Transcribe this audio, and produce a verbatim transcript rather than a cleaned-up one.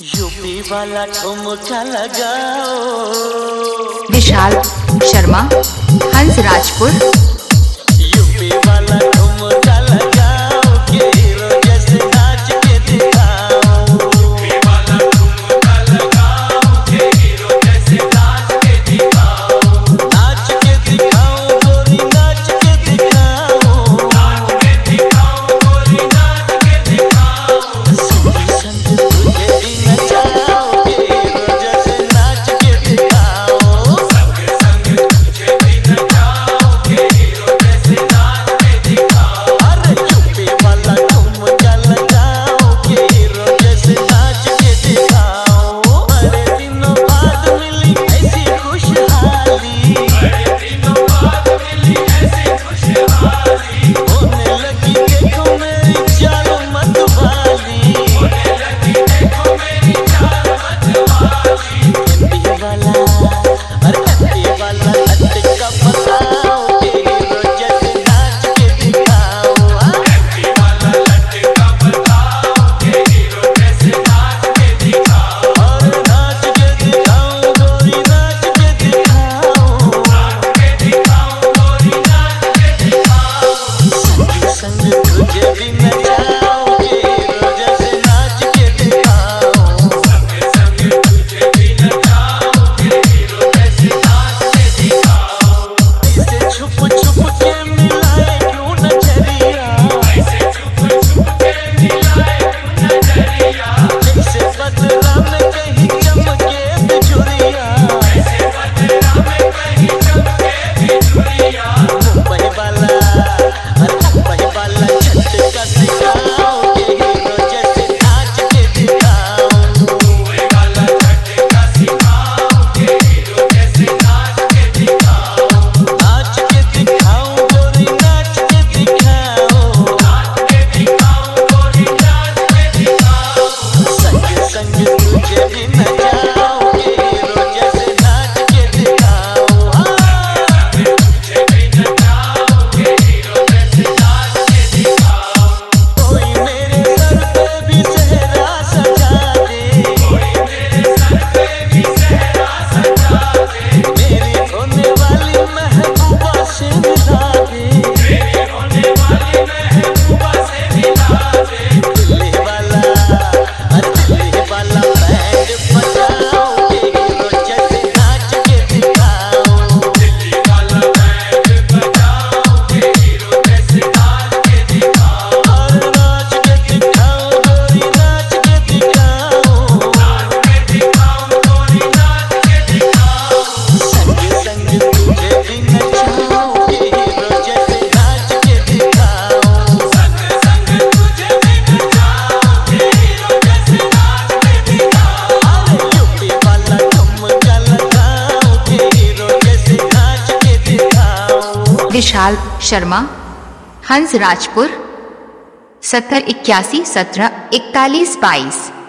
UP वाला ठुमका लगाओ। विशाल शर्मा, हंस राजपुर। यूपी वाला ठुमका लगाओ के हीरो जैसे नाच के दिखाओ। यूपी वाला ठुमका लगाओ के हीरो जैसे नाच के दिखाओ। नाच के दिखाओ गोरी, नाच के दिखाओ। नाच के दिखाओ गोरी, नाच के दिखाओ। संग संग तुझे भी नचाओ के हीरो जैसे नाच के दिखाओ। संग संग तुझे भी नचाओ के हीरो जैसे नाच के दिखाओ। अरे यूपी वाला ठुमका लगाओ के हीरो जैसे नाच के दिखाओ। बड़े दिनों बाद मिली ऐसी खुशहाली। बड़े दिनों बाद मिली ऐसी खुशहाली। होने लगी देखो मेरी चाल मतवाली। होने लगी देखो मेरी चाल मतवाली। एमपी वाला, अरे एमपी वाला लटका बताओ के हीरो जैसे नाच के दिखाओ। एमपी वाला लटका बताओ के हीरो जैसे नाच के दिखाओ। और नाच के दिखाओ गोरी, नाच के दिखाओ। नाच के दिखाओ गोरी, नाच के दिखाओ। संग संग तुझे भी नचाओ के हीरो जैसे नाच के दिखाओ। संग संग तुझे भी नचाओ के हीरो जैसे नाच के दिखाओ। ऐसे छुप छुप के मिलाए क्यों नजरिया। ऐसे छुप छुप के मिलाए क्यों नजरिया। जैसे बदला में कहीं चमके बिजुरिया। ऐसे बदला में कहीं चमके बिजुरिया। मुंबई वाला, अरे मुंबई वाला झटका सिखाओ के हीरो जैसे नाच के दिखाओ। मुंबई वाला झटका सिखाओ के हीरो जैसे नाच के दिखाओ। नाच के दिखाओ गोरी, नाच के दिखाओ। नाच के दिखाओ गोरी, नाच के दिखाओ। संग संग तुझे भी नचाओ के हीरो जैसे नाच के दिखाओ। संग तुझे भी नचाओ के हीरो जैसे नाच के दिखाओ। कोई मेरे सर पे भी सेहरा सजा दे। कोई मेरे सर पे भी सेहरा सजा दे। मेरी होने वाली महबूबा से मिला दे। मेरी होने वाली महबूबा से मिला दे। दिल्ली वाला, अरे दिल्ली वाला बैंड बजाओ के हीरो जैसे नाच के दिखाओ। दिल्ली वाला बैंड बजाओ के हीरो जैसे नाच के दिखाओ। और नाच के दिखाओ गोरी, नाच के दिखाओ। नाच के दिखाओ गोरी, नाच के दिखाओ। संग संग तुझे भी नचाओ के हीरो जैसे नाच के दिखाओ। संग संग तुझे भी नचाओ के हीरो जैसे नाच के दिखाओ। अरे यूपी वाला ठुमका लगाओ के हीरो जैसे नाच के दिखाओ। विशाल शर्मा, हंस राजपुर। सत्तर इक्यासी सत्रह इकतालीस बाईस।